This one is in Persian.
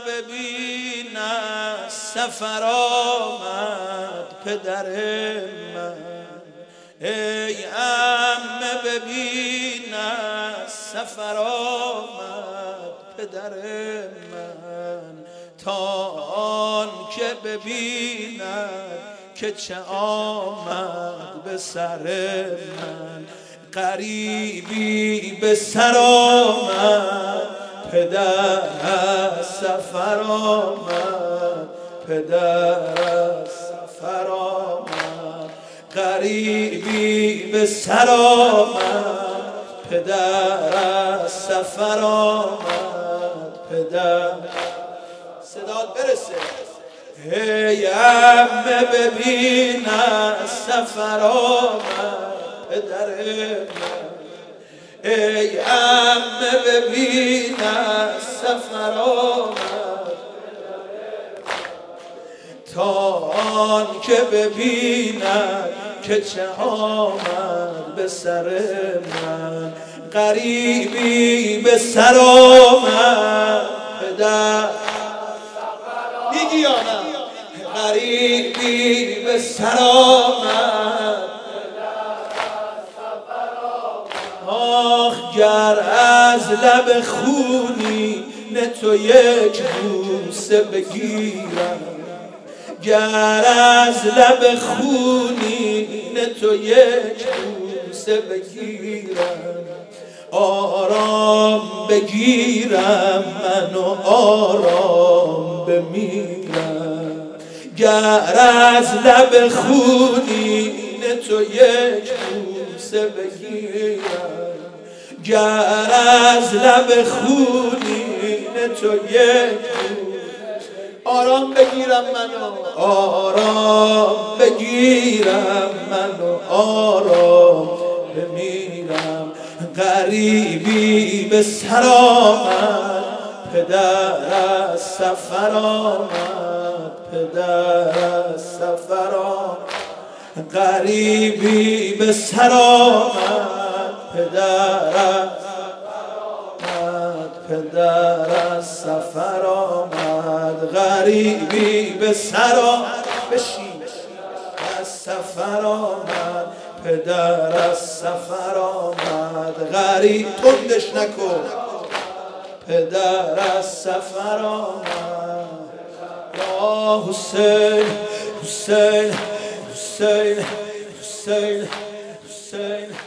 ببین از سفر آمد پدر من، ای عمه ببین از سفر آمد پدر من، تا آن که ببیند که چه آمد به سر من. غریبی به سر آمد پدر از سفر آمد، پدر از سفر آمد. غریبی به سر آمد پدر از سفر آمد، پدر. صدات برسه. ای عمه ببین از سفر آمد پدر من، ای عمه ببین از سفر آمد، تا آن که ببیند که چه آمد به سر من. غریبی به سر آمد پدر، میگی یا نه؟ غریبی به سر آمد، آخ گر از لب خونی نه تو یک بوسه بگیرم، گر از لب خونی نه تو یک بوسه بگیرم، آرام بگیرم من و آرام بمیرم. گر از لب خونی نه تو یک بوسه بگیرم، گر از لب خونی نه تو یک آرام بگیرم منو، آرام بگیرم منو آرام بمیرم. غریبی به سر آمد پدر از سفر آمد، پدر از سفر آمد. غریبی به سر آمد پدر از پدر از سفر آمد. غریبی به سر آمد، بشین از سفر آمد پدر از سفر آمد. غریب تندش نکن، پدر از سفر آمد. یا حسین حسین حسین حسین حسین